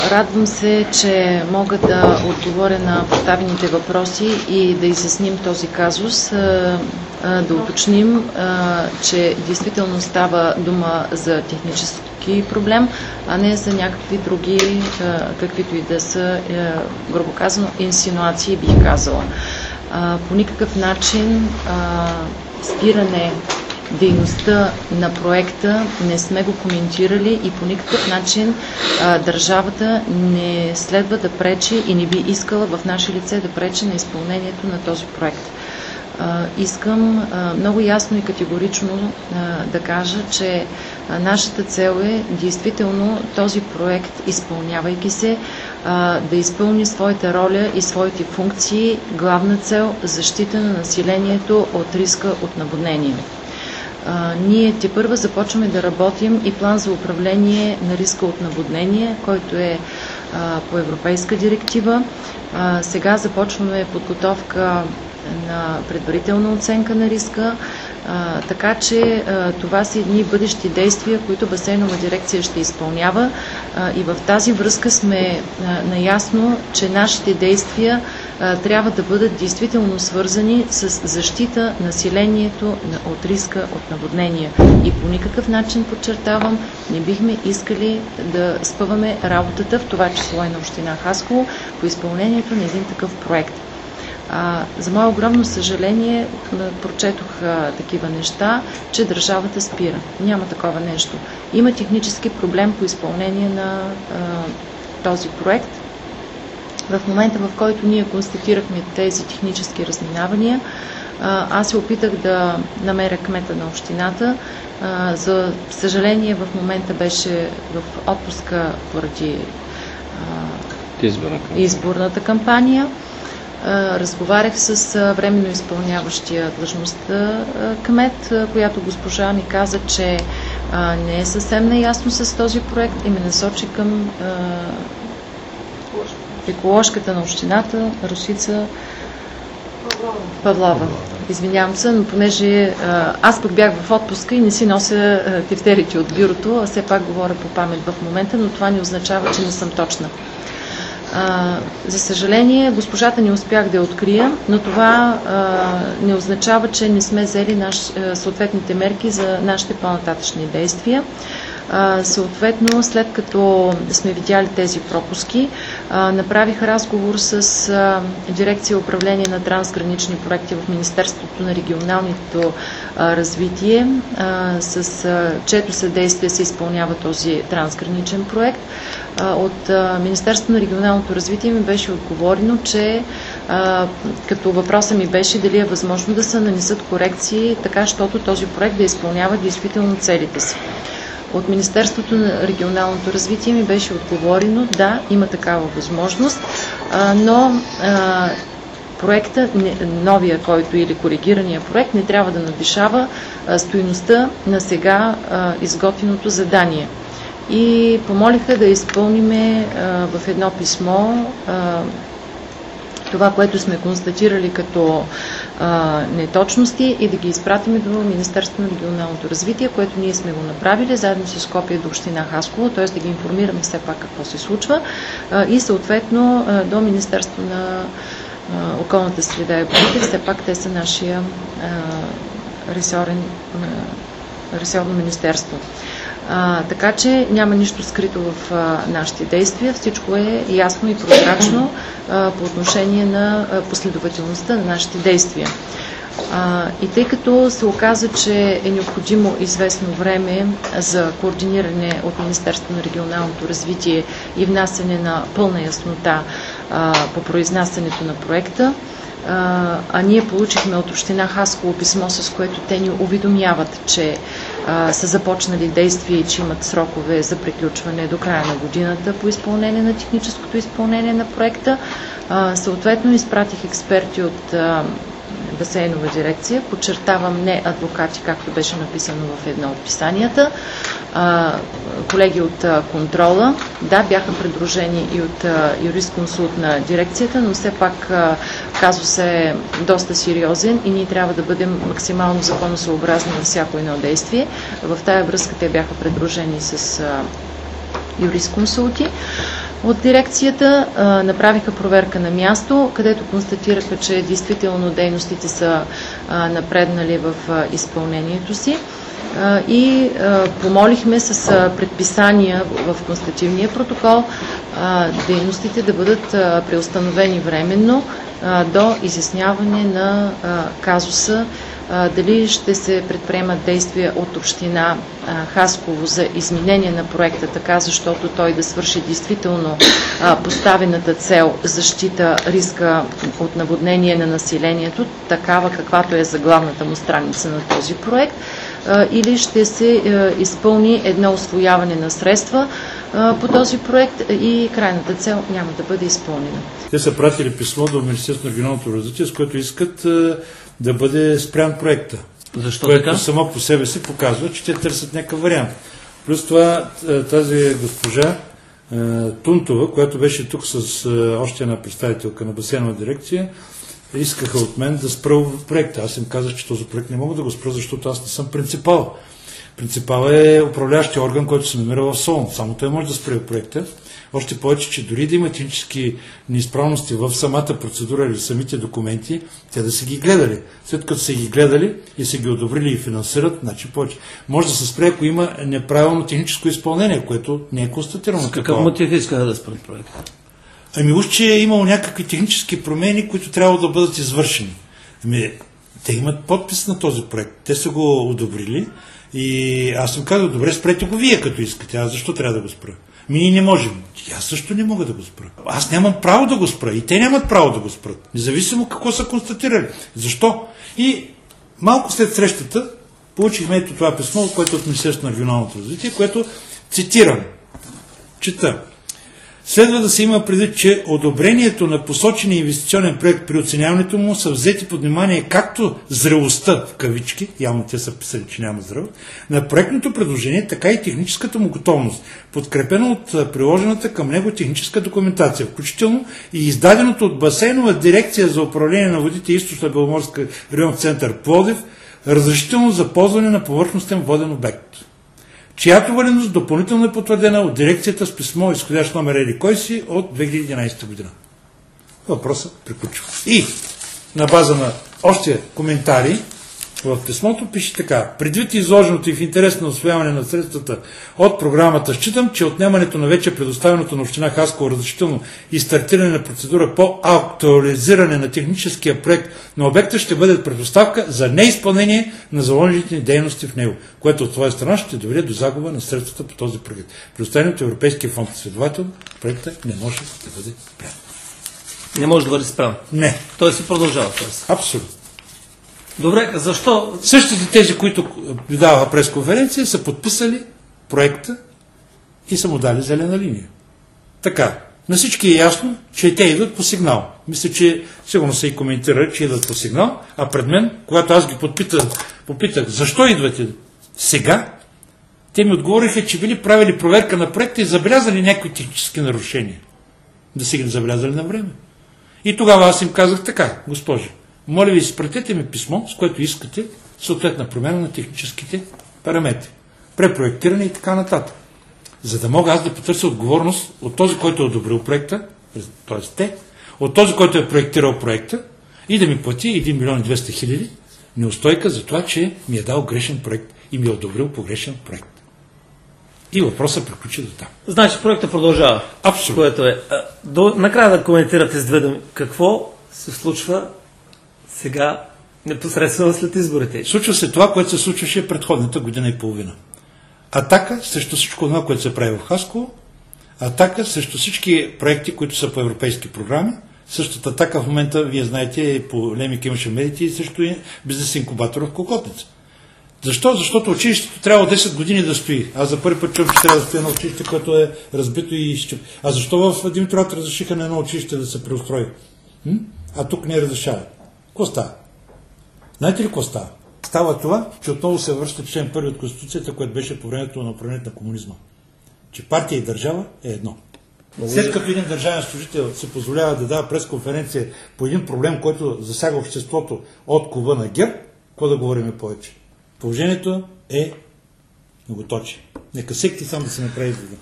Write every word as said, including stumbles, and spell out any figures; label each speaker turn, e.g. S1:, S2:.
S1: Радвам се, че мога да отговоря на поставените въпроси и да изясним този казус, да уточним, че действително става дума за технически проблем, а не за някакви други, каквито и да са, грубо казано, инсинуации, бих казала. По никакъв начин спиране дейността на проекта не сме го коментирали и по никакъв начин а, държавата не следва да пречи и не би искала в наше лице да пречи на изпълнението на този проект. А, искам а, много ясно и категорично а, да кажа, че а, нашата цел е действително този проект, изпълнявайки се, а, да изпълни своята роля и своите функции, главна цел защита на населението от риска от наводнение. А, ние тепърва започваме да работим и план за управление на риска от наводнение, който е а, по европейска директива. А, сега започваме подготовка на предварителна оценка на риска, а, така че а, това са едни бъдещи действия, които Басейнова дирекция ще изпълнява а, и в тази връзка сме а, наясно, че нашите действия а, трябва да бъдат действително свързани с защита населението от риска от наводнения. И по никакъв начин, подчертавам, не бихме искали да спъваме работата, в това число и на община Хасково, по изпълнението на един такъв проект. А, за мое огромно съжаление, прочетох а, такива неща, че държавата спира. Няма такова нещо. Има технически проблем по изпълнение на а, този проект. В момента, в който ние констатирахме тези технически разминавания, а, аз се опитах да намеря кмета на общината. А, за съжаление, в момента беше в отпуска поради а, изборната кампания. Разговарях с временно изпълняващия длъжността кмет, която госпожа ми каза, че не е съвсем наясно с този проект и ме насочи към еколожката на общината Росица Павлова. Извинявам се, но понеже аз пък бях в отпуска и не си нося тефтерите от бюрото, а все пак говоря по памет в момента, но това не означава, че не съм точна. А, за съжаление, госпожата не успях да я открия, но това а, не означава, че не сме взели наш, а, съответните мерки за нашите по-нататъчни действия. А, съответно, след като сме видяли тези пропуски, а, направих разговор с а, дирекция управление на трансгранични проекти в Министерството на регионалното а, развитие, а, с а, чието съдействие се изпълнява този трансграничен проект. А, от а, Министерството на регионалното развитие ми беше отговорено, че а, като въпроса ми беше дали е възможно да се нанесат корекции, така, щото този проект да изпълнява действително целите си. От Министерството на регионалното развитие ми беше отговорено, да, има такава възможност, а, но а, проекта, новия, който или коригирания проект, не трябва да надвишава а, стойността на сега а, изготвеното задание. И помолиха да изпълниме а, в едно писмо а, това, което сме констатирали като а, неточности и да ги изпратиме до Министерството на регионалното развитие, което ние сме го направили заедно с копия до община Хасково, т.е. да ги информираме все пак какво се случва а, и съответно а, до Министерството на а, околната среда и водите, все пак те са нашия а, ресорен, а, ресорно министерство. А, така че няма нищо скрито в а, нашите действия. Всичко е ясно и прозрачно а, по отношение на а, последователността на нашите действия. А, и тъй като се оказа, че е необходимо известно време за координиране от Министерството на регионалното развитие и внасяне на пълна яснота а, по произнасянето на проекта, а, а ние получихме от община Хасково писмо, с което те ни уведомяват, че а, са започнали действия и че имат срокове за приключване до края на годината по изпълнение на техническото изпълнение на проекта. А, съответно изпратих експерти от а, Басейнова дирекция, подчертавам не адвокати, както беше написано в едно от писанията, а, колеги от а, контрола, да, бяха придружени и от а, юрисконсулт на дирекцията, но все пак а, казусът е доста сериозен и ние трябва да бъдем максимално законосъобразни във всяко едно действие. В тая връзка те бяха придружени с а, юрисконсулти. От дирекцията а, направиха проверка на място, където констатираха, че действително дейностите са а, напреднали в а, изпълнението си а, и а, помолихме с а, предписания в констативния протокол а, дейностите да бъдат а, преустановени временно а, до изясняване на а, казуса, дали ще се предприемат действия от община Хасково за изменение на проекта, така защото той да свърши действително поставената цел защита риска от наводнение на населението, такава каквато е заглавната му страница на този проект, или ще се изпълни едно усвояване на средства по този проект и крайната цел няма да бъде изпълнена.
S2: Те са пратили писмо до Министерството на регионалното развитие, с което искат да бъде спрян проекта.
S3: Защо
S2: което
S3: така?
S2: Само по себе си показва, че те търсят някакъв вариант. Плюс това тази госпожа Тунтова, която беше тук с още една представителка на басейнова дирекция, искаха от мен да спра проекта. Аз им казах, че този проект не мога да го спра, защото аз не съм принципал. Принципал е управляващия орган, който се намира в Солун. Само той може да спре проекта. Още повече, че дори да има технически неизправности в самата процедура или самите документи, те да са ги гледали. След като са ги гледали и са ги одобрили и финансират, значи повече. Може да се спре, ако има неправилно техническо изпълнение, което не е констатирано.
S3: С какъв мотив искаха да спрат проекта?
S2: Ами уж, че е имало някакви технически промени, които трябва да бъдат извършени. Ами, те имат подпис на този проект. Те са го одобрили и аз съм казал, добре, спрете го вие, като искате. Аз защо трябва да го спра? Ми ние не можем. И аз също не мога да го спра. Аз нямам право да го спра. И те нямат право да го спрат. Независимо какво са констатирали. Защо? И малко след срещата получихме ето това писмо, което е от Министерството на регионалното развитие, което цитирам. Чета. Следва да се има предвид, че одобрението на посочения инвестиционен проект при оценяването му са взети под внимание както зрелостта, в кавички, явно те са писали, че няма зрелост, на проектното предложение, така и техническата му готовност, подкрепено от приложената към него техническа документация, включително и издаденото от Басейнова дирекция за управление на водите Източна Беломорска район център Пловдив разрешително за ползване на повърхностен воден обект, чиято валидност допълнително е потвърдена от дирекцията с писмо, изходящ номер Ели кой си от две хиляди и единадесета година. Въпросът приключва. И на база на още коментари в писмото пише така. Предвид изложеното и в интерес на усвояване на средствата от програмата, считам, че отнемането на вече предоставеното на община Хасково разрешително и стартиране на процедура по актуализиране на техническия проект на обекта ще бъде предоставка за неизпълнение на заложените дейности в него, което от своя страна ще доведе до загуба на средствата по този проект. Предоставен от Европейския фонд. Следователно, проектът не може да бъде спрян.
S3: Не може да бъде спрян?
S2: Не.
S3: Той се продължава. Тоест.
S2: Абсолютно.
S3: Добре, защо?
S2: Същите тези, които даваха пресконференция, са подписали проекта и са му дали зелена линия. Така, на всички е ясно, че те идват по сигнал. Мисля, че сигурно са и коментирали, че идват по сигнал, а пред мен, когато аз ги подпитах, попитах, защо идвате сега, те ми отговориха, че били правили проверка на проекта и забелязали някои технически нарушения. Да си ги забелязали на време. И тогава аз им казах така, госпожи, моля ви, изпратете ми писмо, с което искате съответна промяна на техническите параметри, препроектиране и така нататък. За да мога аз да потърся отговорност от този, който е одобрил проекта, т.е. те, от този, който е проектирал проекта и да ми плати един милион и двеста хиляди неустойка за това, че ми е дал грешен проект и ми е одобрил погрешен проект. И въпросът приключи до там.
S3: Значи проектът продължава.
S2: Абсолютно.
S3: Което е. До, накрая да коментирате с две думи. Какво се случва сега непосредствено след изборите?
S2: Случва се това, което се случваше предходната година и половина. Атака срещу всичко това, което се прави в Хасково, атака срещу всички проекти, които са по европейски програми. Същата атака в момента, вие знаете, по Лемик имаше медии и също и бизнес инкубатор в Кокотница. Защо? Защото училището трябва десет години да стои. Аз за първи път чувам, че трябва да стои едно училище, което е разбито и изчеп. А защо в Димитровград разрешиха на едно училище да се преустрои? М? А тук не разрешават. Какво става? Знаете ли какво става? Става това, че отново се връща член първи от Конституцията, което беше по времето на управлението на комунизма. Че партия и държава е едно. След като един държавен служител се позволява да дава пресконференция по един проблем, който засяга обществото от клуба на ГЕРБ, какво да говорим повече? Положението е многоточие. Нека всеки сам да се направи извода.